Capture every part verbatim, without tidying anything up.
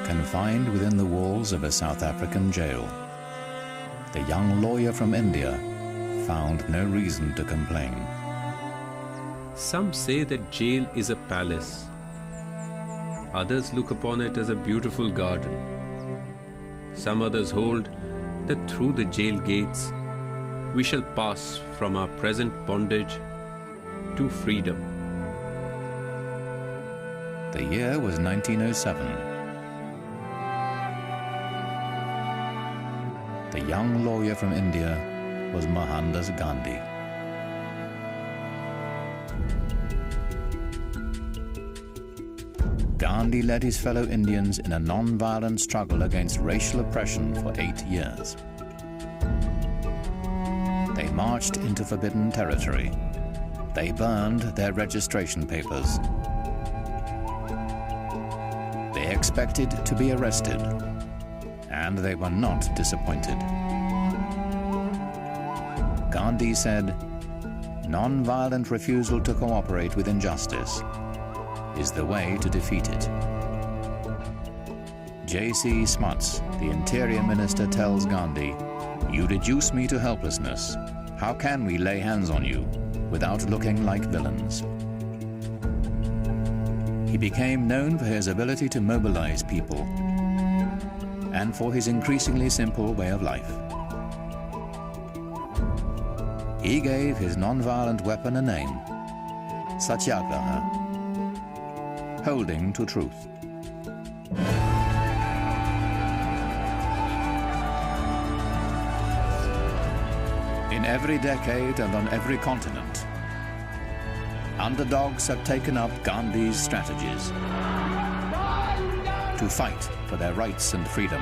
Confined within the walls of a South African jail, the young lawyer from India found no reason to complain. Some say that jail is a palace. Others look upon it as a beautiful garden. Some others hold that through the jail gates we shall pass from our present bondage to freedom. The year was nineteen oh seven. The young lawyer from India was Mohandas Gandhi. Gandhi led his fellow Indians in a non-violent struggle against racial oppression for eight years. They marched into forbidden territory. They burned their registration papers. They expected to be arrested, and they were not disappointed. Gandhi said, "Non-violent refusal to cooperate with injustice is the way to defeat it." J C Smuts, the Interior Minister, tells Gandhi, "You reduce me to helplessness. How can we lay hands on you without looking like villains?" He became known for his ability to mobilize people and for his increasingly simple way of life. He gave his non-violent weapon a name, Satyagraha, holding to truth. In every decade and on every continent, underdogs have taken up Gandhi's strategies to fight for their rights and freedom.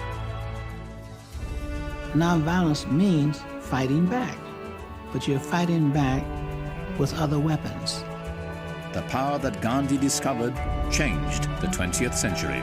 Non-violence means fighting back, but you're fighting back with other weapons. The power that Gandhi discovered changed the twentieth century.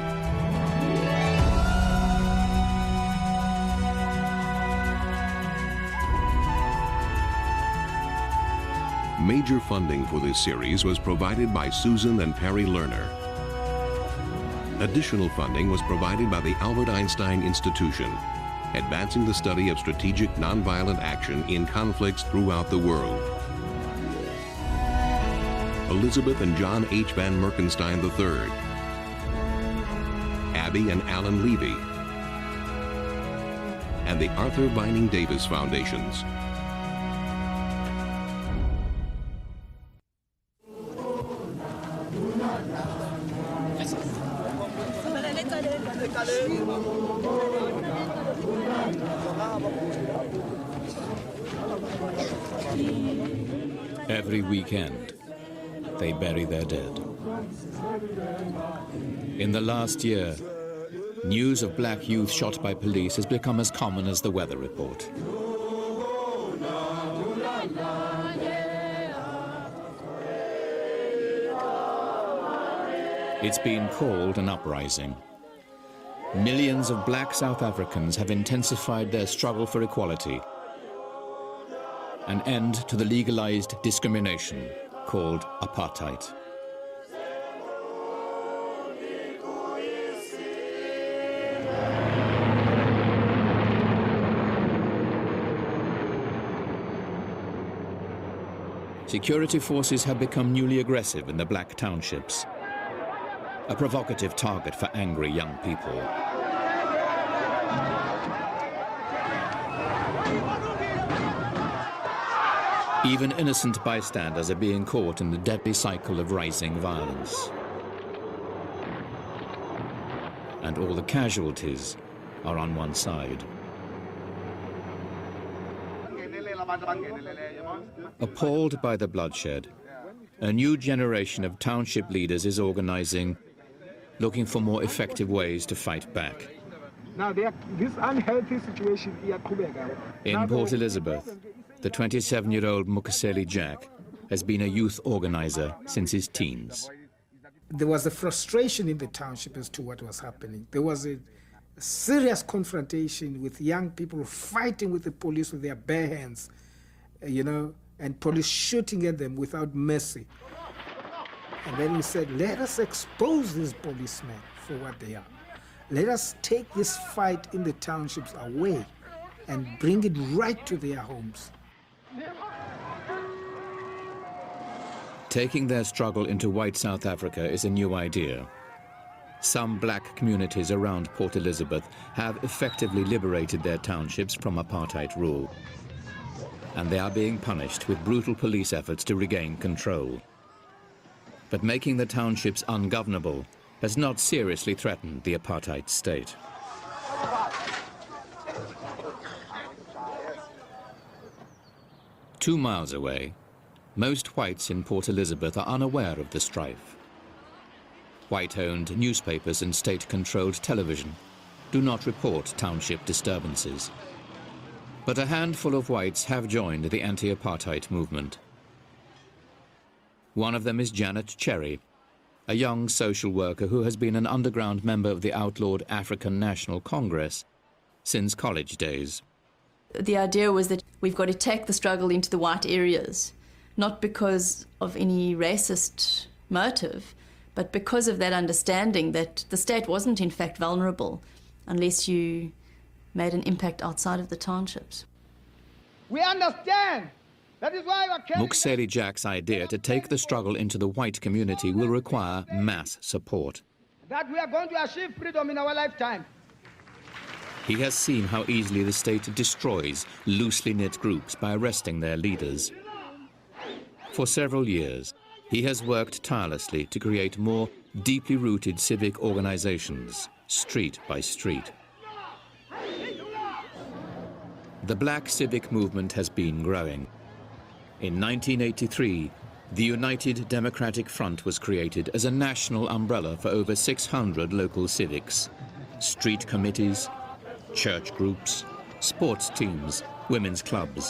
Major funding for this series was provided by Susan and Perry Lerner. Additional funding was provided by the Albert Einstein Institution, advancing the study of strategic nonviolent action in conflicts throughout the world. Elizabeth and John H. Van Merkenstein the third, Abby and Alan Levy, and the Arthur Vining Davis Foundations. Every weekend, they bury their dead. In the last year, news of black youth shot by police has become as common as the weather report. It's been called an uprising. Millions of black South Africans have intensified their struggle for equality, an end to the legalized discrimination called apartheid. Security forces have become newly aggressive in the black townships, a provocative target for angry young people. Even innocent bystanders are being caught in the deadly cycle of rising violence. And all the casualties are on one side. Appalled by the bloodshed, a new generation of township leaders is organizing, looking for more effective ways to fight back. Now, they are, this unhealthy situation in Port Elizabeth, the twenty-seven-year-old Mukaseli Jack has been a youth organizer since his teens. There was a frustration in the township as to what was happening. There was a serious confrontation with young people fighting with the police with their bare hands, you know, and police shooting at them without mercy. And then we said, let us expose these policemen for what they are. Let us take this fight in the townships away and bring it right to their homes. Taking their struggle into white South Africa is a new idea. Some black communities around Port Elizabeth have effectively liberated their townships from apartheid rule, and they are being punished with brutal police efforts to regain control. But making the townships ungovernable has not seriously threatened the apartheid state. Two miles away, most whites in Port Elizabeth are unaware of the strife. White-owned newspapers and state-controlled television do not report township disturbances. But a handful of whites have joined the anti-apartheid movement. One of them is Janet Cherry, a young social worker who has been an underground member of the outlawed African National Congress since college days. The idea was that we've got to take the struggle into the white areas, not because of any racist motive, but because of that understanding that the state wasn't in fact vulnerable unless you made an impact outside of the townships. We understand. That is why we're carrying... Mukuseli Jack's idea to take the struggle into the white community will require mass support. That we are going to achieve freedom in our lifetime. He has seen how easily the state destroys loosely knit groups by arresting their leaders. For several years, he has worked tirelessly to create more deeply rooted civic organizations, street by street. The black civic movement has been growing. In nineteen eighty-three, the United Democratic Front was created as a national umbrella for over six hundred local civics, street committees, church groups, sports teams, women's clubs.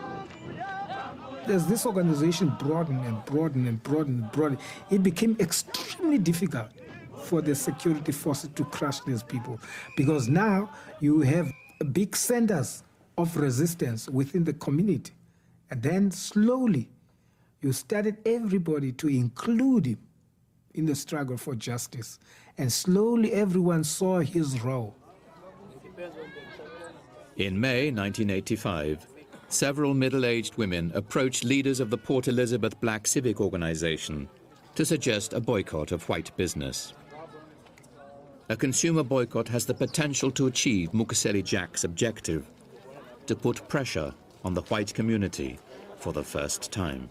As this organization broadened and broadened and broadened and broadened, it became extremely difficult for the security forces to crush these people, because now you have big centers of resistance within the community. And then slowly, you started everybody to include him in the struggle for justice. And slowly everyone saw his role. In May nineteen eighty-five, several middle-aged women approached leaders of the Port Elizabeth Black Civic Organization to suggest a boycott of white business. A consumer boycott has the potential to achieve Mukuseli Jack's objective, to put pressure on the white community for the first time.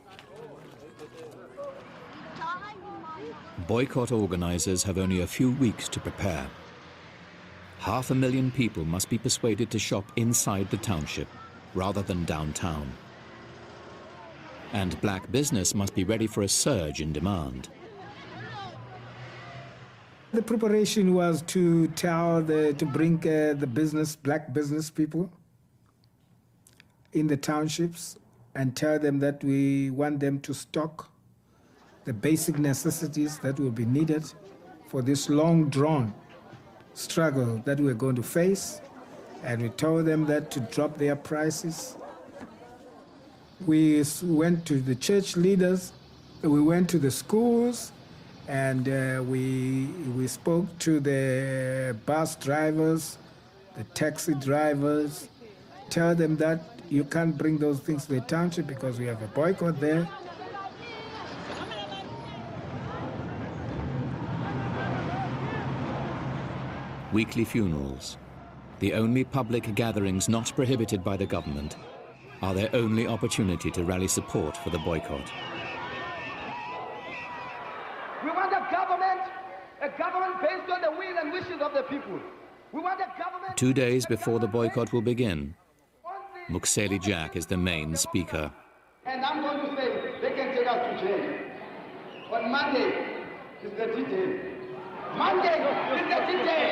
Boycott organizers have only a few weeks to prepare. Half a million people must be persuaded to shop inside the township rather than downtown. And black business must be ready for a surge in demand. The preparation was to tell the, to bring uh, the business, black business people in the townships and tell them that we want them to stock the basic necessities that will be needed for this long-drawn struggle that we're going to face. And we told them that to drop their prices. We went to the church leaders, we went to the schools, and uh, we, we spoke to the bus drivers, the taxi drivers, tell them that you can't bring those things to the township because we have a boycott there. Weekly funerals, the only public gatherings not prohibited by the government, are their only opportunity to rally support for the boycott. We want a government, a government based on the will and wishes of the people. We want a government... Two days before the boycott will begin, Mukuseli Jack is the main speaker. And I'm going to say, they can take us to jail. On Monday is the D-Day. Monday is the D-Day.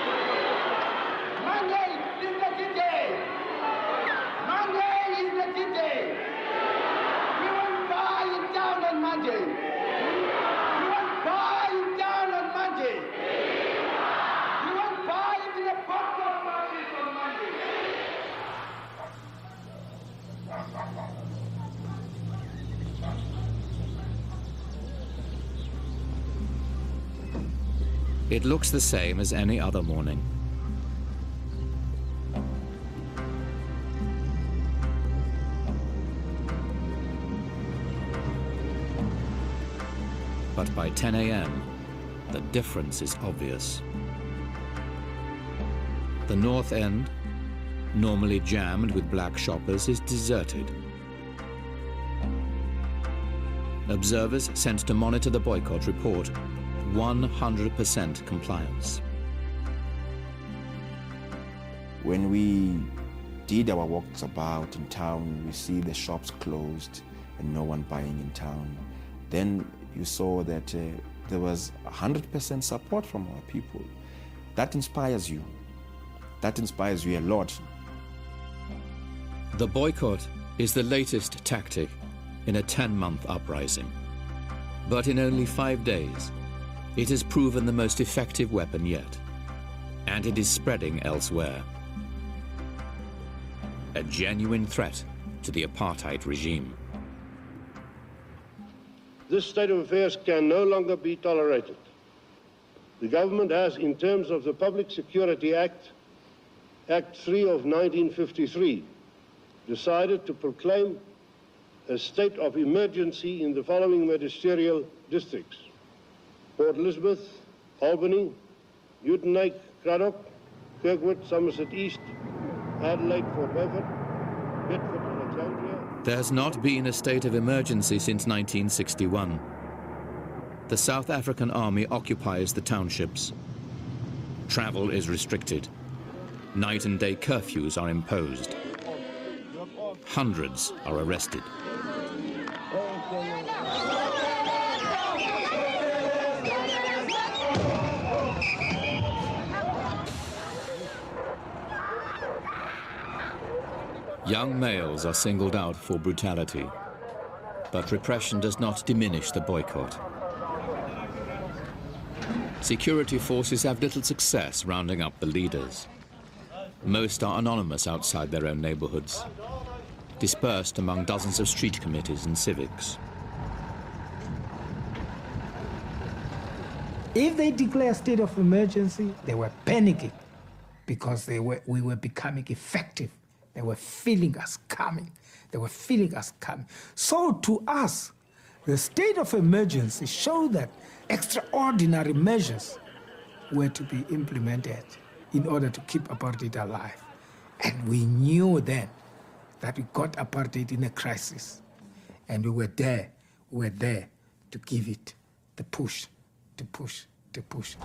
Monday is the D-Day. Monday is the D-Day. We will buy it down on Monday. We will buy it down on Monday. We will buy it in a box of marches on Monday. It looks the same as any other morning. But by ten A M, the difference is obvious. The north end, normally jammed with black shoppers, is deserted. Observers sent to monitor the boycott report one hundred percent compliance. When we did our walks about in town, we see the shops closed and no one buying in town. Then you saw that uh, there was one hundred percent support from our people. That inspires you. That inspires you a lot. The boycott is the latest tactic in a ten-month uprising. But in only five days, it has proven the most effective weapon yet, and it is spreading elsewhere. A genuine threat to the apartheid regime. This state of affairs can no longer be tolerated. The government has, in terms of the Public Security Act, Act three of nineteen fifty-three, decided to proclaim a state of emergency in the following magisterial districts: Port Elizabeth, Albany, Uitenhage, Cradock, Kirkwood, Somerset East, Adelaide, Fort Beaufort, Bedford, Alexandria. There has not been a state of emergency since nineteen sixty-one. The South African army occupies the townships. Travel is restricted. Night and day curfews are imposed. Hundreds are arrested. Young males are singled out for brutality, but repression does not diminish the boycott. Security forces have little success rounding up the leaders. Most are anonymous outside their own neighborhoods, dispersed among dozens of street committees and civics. If they declare a state of emergency, they were panicking because they were, we were becoming effective. They were feeling us coming. They were feeling us coming. So to us, the state of emergency showed that extraordinary measures were to be implemented in order to keep apartheid alive. And we knew then that we got apartheid in a crisis. And we were there, we were there to give it the push, to push, to push.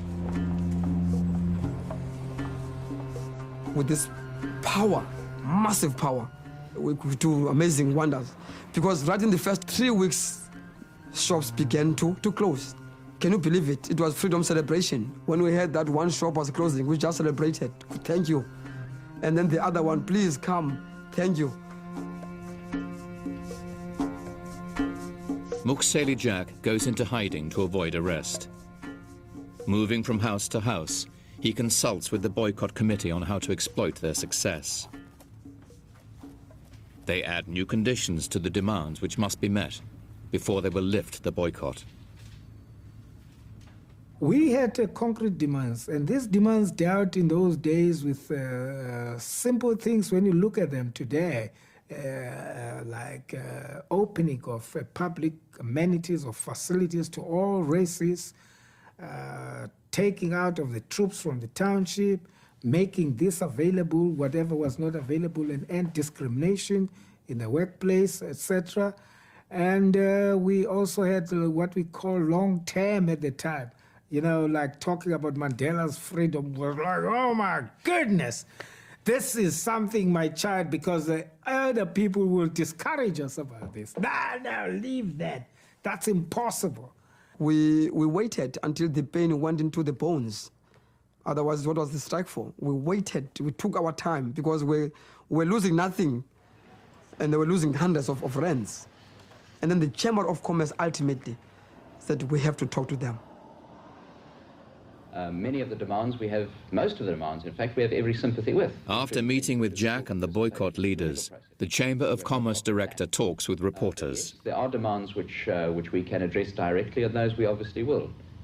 With this power, massive power, we could do amazing wonders. Because right in the first three weeks, shops began to, to close. Can you believe it? It was freedom celebration. When we heard that one shop was closing, we just celebrated. Thank you. And then the other one, please come. Thank you. Mukhseli Jack goes into hiding to avoid arrest. Moving from house to house, he consults with the boycott committee on how to exploit their success. They add new conditions to the demands which must be met before they will lift the boycott. We had uh, concrete demands, and these demands dealt in those days with uh, simple things when you look at them today, uh, like uh, opening of uh, public amenities or facilities to all races, uh, taking out of the troops from the township, making this available, whatever was not available, and end discrimination in the workplace, et cetera. And uh, we also had uh, what we call long term at the time. You know, like talking about Mandela's freedom was like, oh my goodness, this is something, my child, because the other people will discourage us about this. No, no, leave that. That's impossible. We, we waited until the pain went into the bones. Otherwise, what was the strike for? We waited, we took our time because we were losing nothing and they were losing hundreds of, of rands. And then the Chamber of Commerce ultimately said we have to talk to them. Uh, many of the demands we have, most of the demands, in fact, we have every sympathy with. After meeting with Jack and the boycott leaders, the Chamber of Commerce director talks with reporters. There are demands which, uh, which we can address directly, and those we obviously will.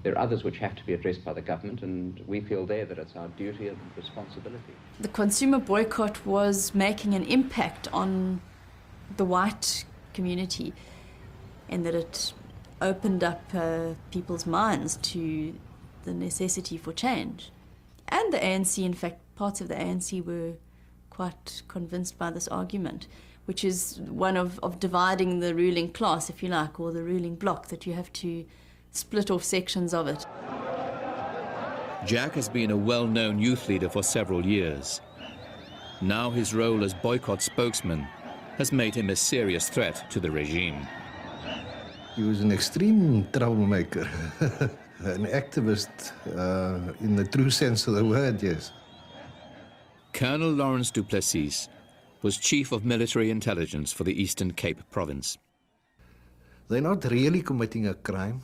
There are others which have to be addressed by the government, and we feel there that it's our duty and responsibility. The consumer boycott was making an impact on the white community, and that it opened up uh, people's minds to the necessity for change. And the A N C, in fact, parts of the A N C were quite convinced by this argument, which is one of, of dividing the ruling class, if you like, or the ruling bloc, that you have to split off sections of it. Jack has been a well-known youth leader for several years. Now his role as boycott spokesman has made him a serious threat to the regime. He was an extreme troublemaker, an activist uh, in the true sense of the word, yes. Colonel Lawrence du Plessis was Chief of Military Intelligence for the Eastern Cape Province. They're not really committing a crime.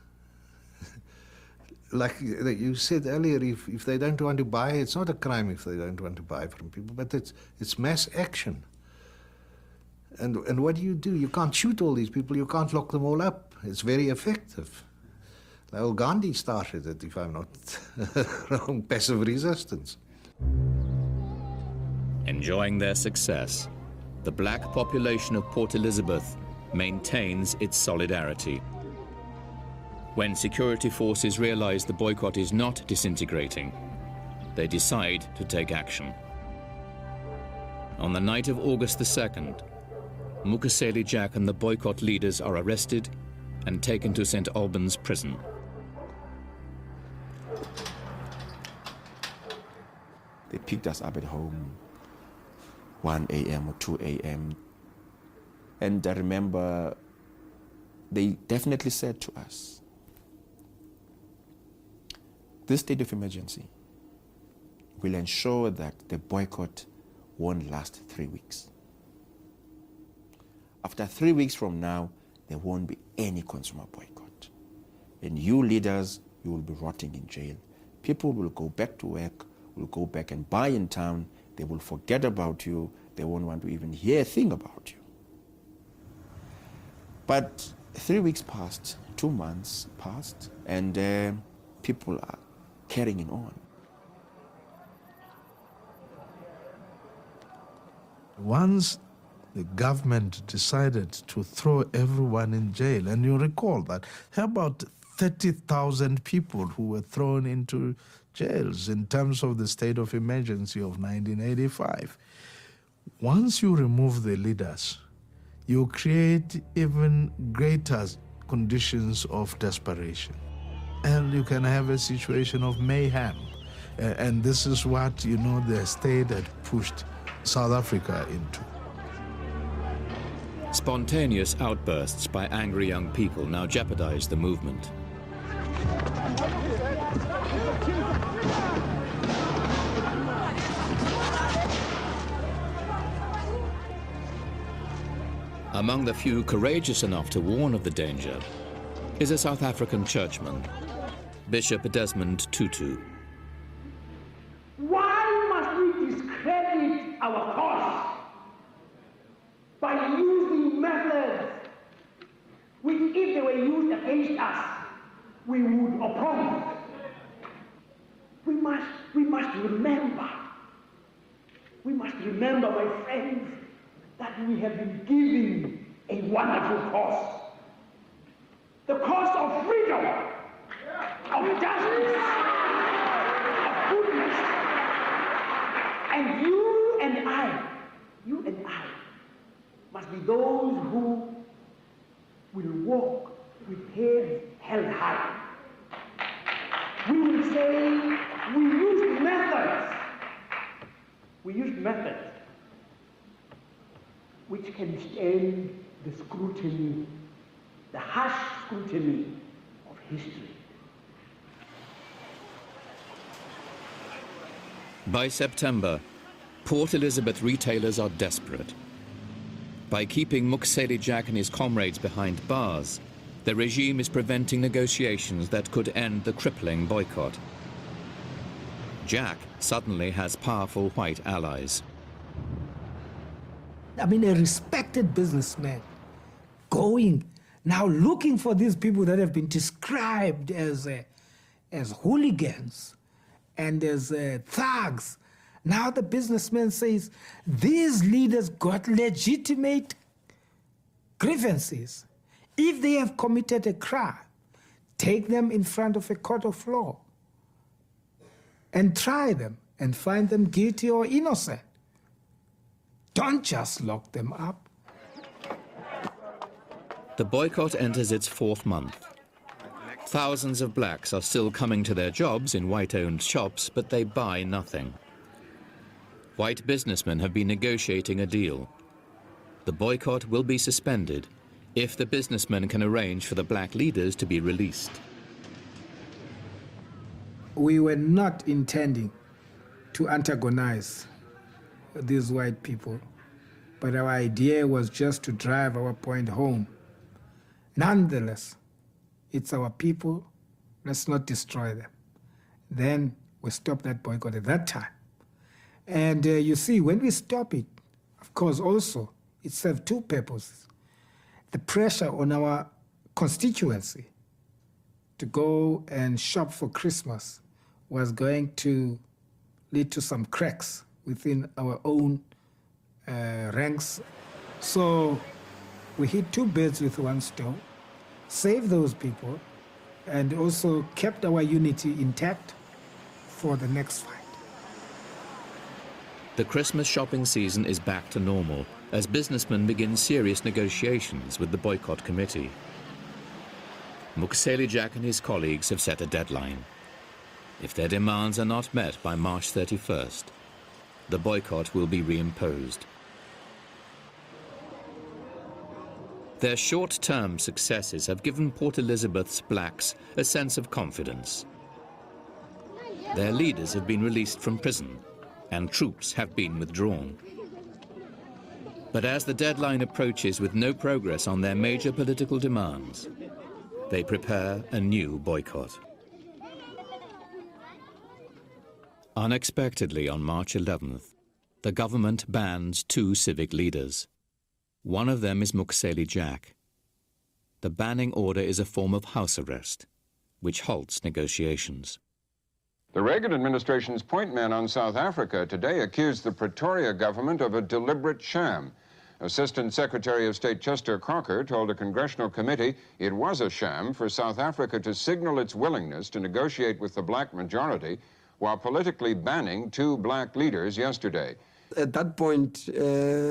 Like you said earlier, if, if they don't want to buy, it's not a crime if they don't want to buy from people, but it's, it's mass action. And, and what do you do? You can't shoot all these people, you can't lock them all up. It's very effective. Well, Gandhi started it, if I'm not wrong, passive resistance. Enjoying their success, the black population of Port Elizabeth maintains its solidarity. When security forces realize the boycott is not disintegrating, they decide to take action. On the night of August the second, Mukaseli Jack and the boycott leaders are arrested and taken to Saint Albans prison. They picked us up at home, one A M or two A M And I remember they definitely said to us, this state of emergency will ensure that the boycott won't last three weeks. After three weeks from now, there won't be any consumer boycott. And you leaders, you will be rotting in jail. People will go back to work, will go back and buy in town. They will forget about you. They won't want to even hear a thing about you. But three weeks passed, two months passed, and uh, people are carrying on. Once the government decided to throw everyone in jail, and you recall that about thirty thousand people who were thrown into jails in terms of the state of emergency of nineteen eighty-five. Once you remove the leaders, you create even greater conditions of desperation. And you can have a situation of mayhem. Uh, and this is what, you know, the state had pushed South Africa into. Spontaneous outbursts by angry young people now jeopardize the movement. Among the few courageous enough to warn of the danger is a South African churchman, Bishop Desmond Tutu. Why must we discredit our cause by using methods which, if they were used against us, we would oppose? We must, we must remember, we must remember, my friends, that we have been given a wonderful cause. The cause of freedom, of justice, of goodness. And you and I, you and I, must be those who will walk with heads held high. We will say, we used methods. We used methods which can stand the scrutiny, the harsh scrutiny of history. By September, Port Elizabeth retailers are desperate. By keeping Mukaseli Jack and his comrades behind bars, the regime is preventing negotiations that could end the crippling boycott. Jack suddenly has powerful white allies. I mean, a respected businessman going now looking for these people that have been described as, uh, as hooligans and as uh, thugs. Now the businessman says, these leaders got legitimate grievances. If they have committed a crime, take them in front of a court of law and try them and find them guilty or innocent. Don't just lock them up. The boycott enters its fourth month. Thousands of blacks are still coming to their jobs in white-owned shops, but they buy nothing. White businessmen have been negotiating a deal. The boycott will be suspended if the businessmen can arrange for the black leaders to be released. We were not intending to antagonize these white people, but our idea was just to drive our point home. Nonetheless, it's our people, let's not destroy them. Then we stopped that boycott at that time. And uh, you see, when we stop it, of course, also, it served two purposes. The pressure on our constituency to go and shop for Christmas was going to lead to some cracks within our own uh, ranks. So we hit two birds with one stone, saved those people, and also kept our unity intact for the next fight. The Christmas shopping season is back to normal as businessmen begin serious negotiations with the boycott committee. Mukaseli Jack and his colleagues have set a deadline. If their demands are not met by March thirty-first, the boycott will be reimposed. Their short-term successes have given Port Elizabeth's blacks a sense of confidence. Their leaders have been released from prison, and troops have been withdrawn. But as the deadline approaches with no progress on their major political demands, they prepare a new boycott. Unexpectedly, on March eleventh, the government bans two civic leaders. One of them is Mukaseli Jack. The banning order is a form of house arrest, which halts negotiations. The Reagan administration's point man on South Africa today accused the Pretoria government of a deliberate sham. Assistant Secretary of State Chester Crocker told a congressional committee it was a sham for South Africa to signal its willingness to negotiate with the black majority while politically banning two black leaders yesterday. At that point, uh,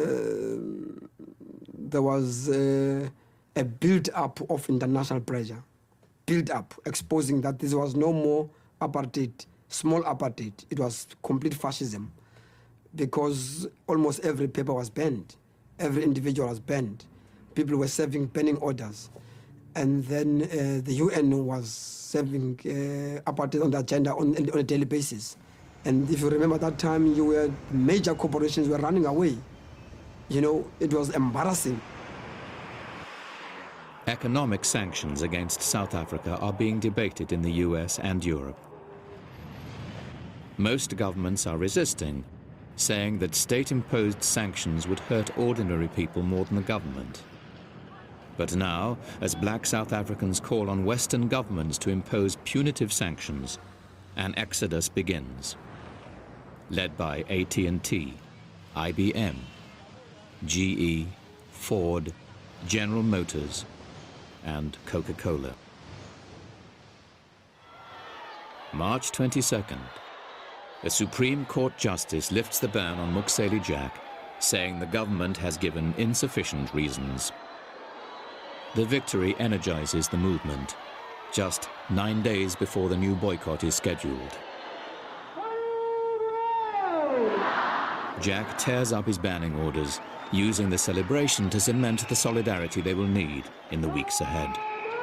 there was uh, a build-up of international pressure, build-up, exposing that this was no more apartheid, small apartheid. It was complete fascism, because almost every paper was banned, every individual was banned. People were serving banning orders, and then uh, the U N was serving uh, apartheid on the agenda on, on a daily basis. And if you remember that time, you were major corporations were running away. You know, it was embarrassing. Economic sanctions against South Africa are being debated in the U S and Europe. Most governments are resisting, saying that state-imposed sanctions would hurt ordinary people more than the government. But now, as black South Africans call on Western governments to impose punitive sanctions, an exodus begins, led by A T and T, I B M, G E, Ford, General Motors, and Coca-Cola. March twenty-second, a Supreme Court justice lifts the ban on Mukaseli Jack, saying the government has given insufficient reasons. The victory energizes the movement, just nine days before the new boycott is scheduled. Jack tears up his banning orders, using the celebration to cement the solidarity they will need in the weeks ahead.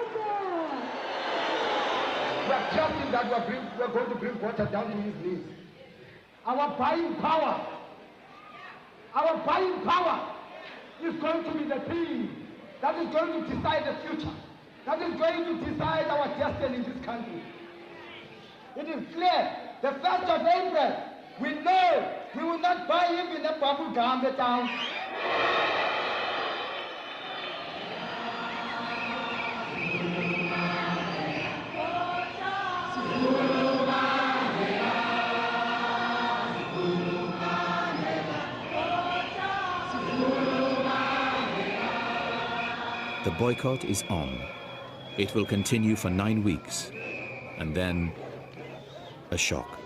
We are trusting that we are, bring, we are going to bring water down in his knees. Our buying power, our buying power is going to be the thing that is going to decide the future, that is going to decide our destiny in this country. It is clear, the first of April, we know we will not buy even a bubble gum town. boycott is on. It will continue for nine weeks, and then a shock.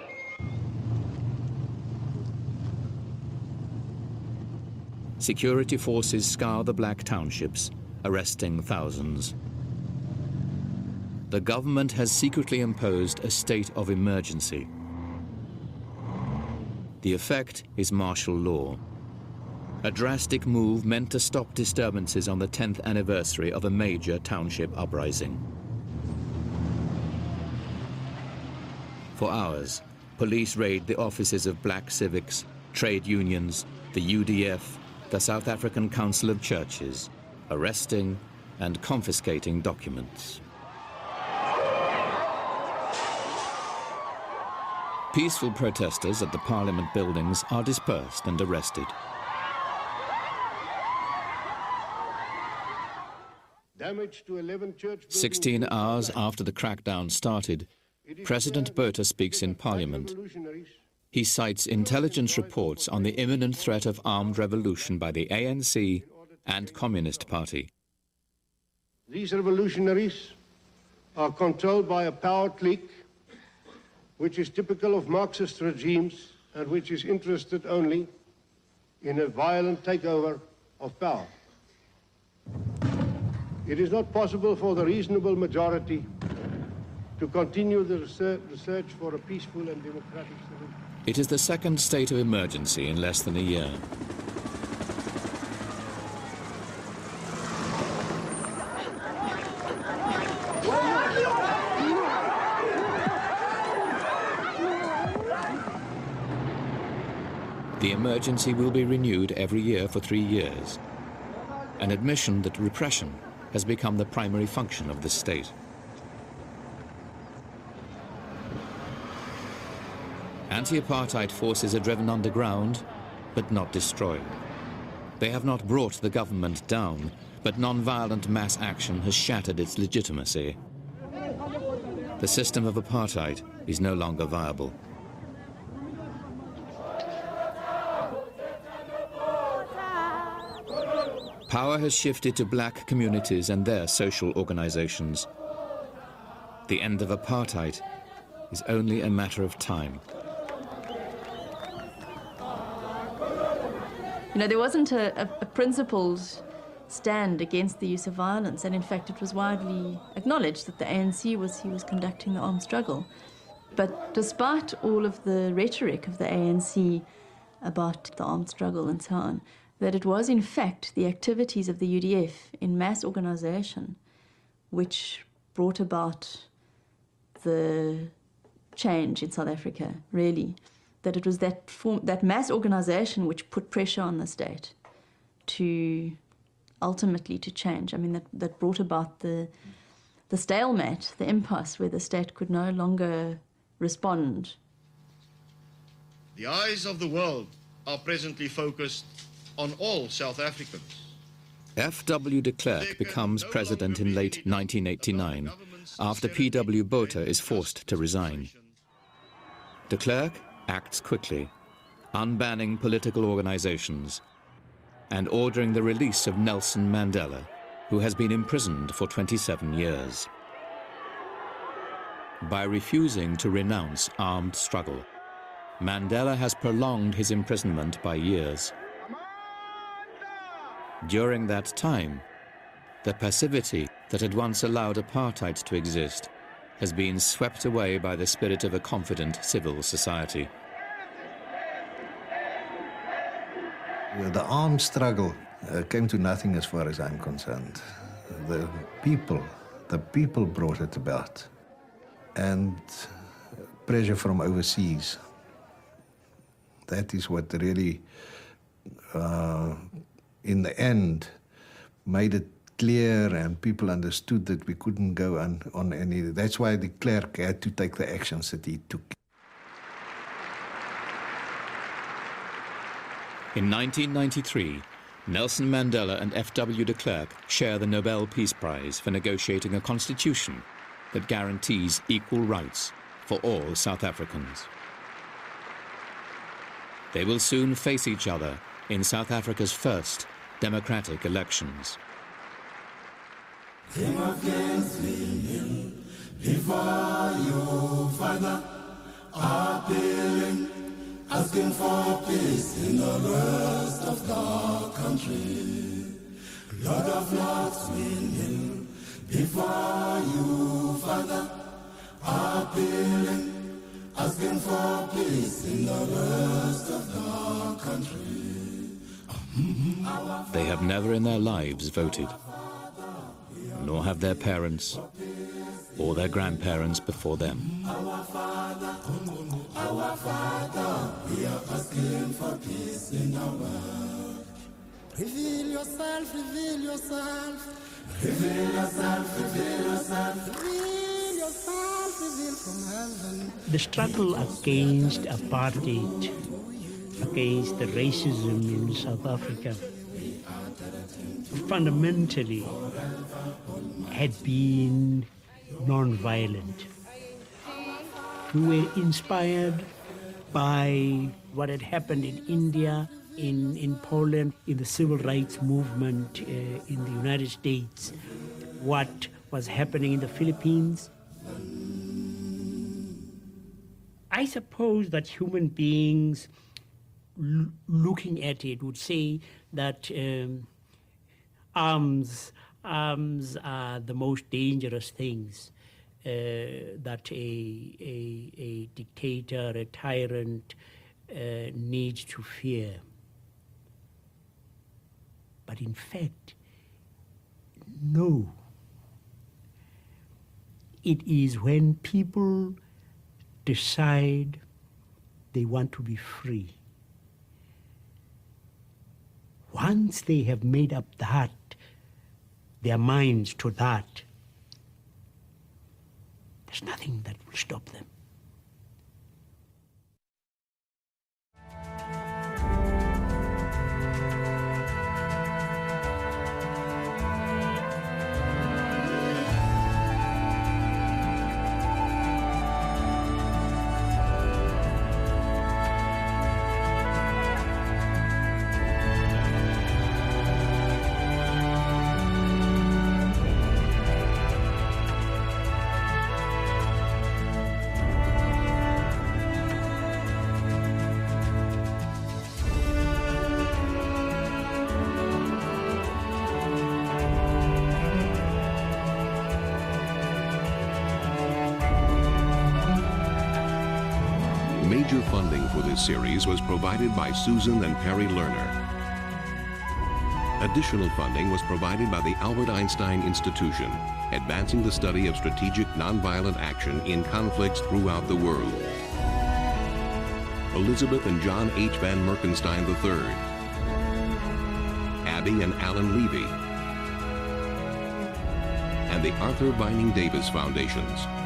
Security forces scour the black townships, arresting thousands. The government has secretly imposed a state of emergency. The effect is martial law, a drastic move meant to stop disturbances on the tenth anniversary of a major township uprising. For hours, police raid the offices of black civics, trade unions, the U D F, the South African Council of Churches, arresting and confiscating documents. Peaceful protesters at the parliament buildings are dispersed and arrested. Damage to eleven church buildings. Sixteen hours after the crackdown started, President Botha speaks in Parliament. He cites intelligence reports on the imminent threat of armed revolution by the A N C and Communist Party. These revolutionaries are controlled by a power clique which is typical of Marxist regimes and which is interested only in a violent takeover of power. It is not possible for the reasonable majority to continue the research for a peaceful and democratic solution. It is the second state of emergency in less than a year. The emergency will be renewed every year for three years, an admission that repression has become the primary function of the state. Anti-apartheid forces are driven underground, but not destroyed. They have not brought the government down, but non-violent mass action has shattered its legitimacy. The system of apartheid is no longer viable. Power has shifted to black communities and their social organizations. The end of apartheid is only a matter of time. You know, there wasn't a, a, a principled stand against the use of violence, and in fact it was widely acknowledged that the A N C was, he was conducting the armed struggle. But despite all of the rhetoric of the A N C about the armed struggle and so on, that it was in fact the activities of the U D F in mass organization which brought about the change in South Africa, really. That it was that form, that mass organization which put pressure on the state to ultimately to change. I mean, that, that brought about the, the stalemate, the impasse where the state could no longer respond. The eyes of the world are presently focused on all South Africans. F W de Klerk becomes president in late nineteen eighty-nine, after P W Botha is forced to resign. De Klerk acts quickly, unbanning political organizations and ordering the release of Nelson Mandela, who has been imprisoned for twenty-seven years. By refusing to renounce armed struggle, Mandela has prolonged his imprisonment by years. During that time, the passivity that had once allowed apartheid to exist has been swept away by the spirit of a confident civil society. The armed struggle uh, came to nothing as far as I'm concerned. The people, the people brought it about. And pressure from overseas. That is what really, uh, in the end, made it clear and people understood that we couldn't go on, on any... That's why de Klerk had to take the actions that he took. In nineteen ninety-three, Nelson Mandela and F W de Klerk share the Nobel Peace Prize for negotiating a constitution that guarantees equal rights for all South Africans. They will soon face each other in South Africa's first democratic elections. King of Kings, we kneel before you, Father, appealing, asking for peace in the rest of the country. Lord of Lords, we kneel before you, Father, appealing, asking for peace in the rest of the country. They have never in their lives voted, nor have their parents or their grandparents before them. Our Father, our Father, we are asking for peace in our world. Reveal yourself, reveal yourself, reveal yourself, reveal yourself, reveal yourself, reveal from heaven. The struggle against apartheid, against the racism in South Africa, fundamentally had been non-violent. We were inspired by what had happened in India, in, in Poland, in the civil rights movement uh, in the United States, what was happening in the Philippines. I suppose that human beings l looking at it would say that um, arms, arms are the most dangerous things uh, that a, a, a dictator, a tyrant uh, needs to fear. But in fact, no. It is when people decide they want to be free. Once they have made up that, their minds to that, there's nothing that will stop them. Major funding for this series was provided by Susan and Perry Lerner. Additional funding was provided by the Albert Einstein Institution, advancing the study of strategic nonviolent action in conflicts throughout the world. Elizabeth and John H. Van Merkenstein the third, Abby and Alan Levy, and the Arthur Vining Davis Foundations.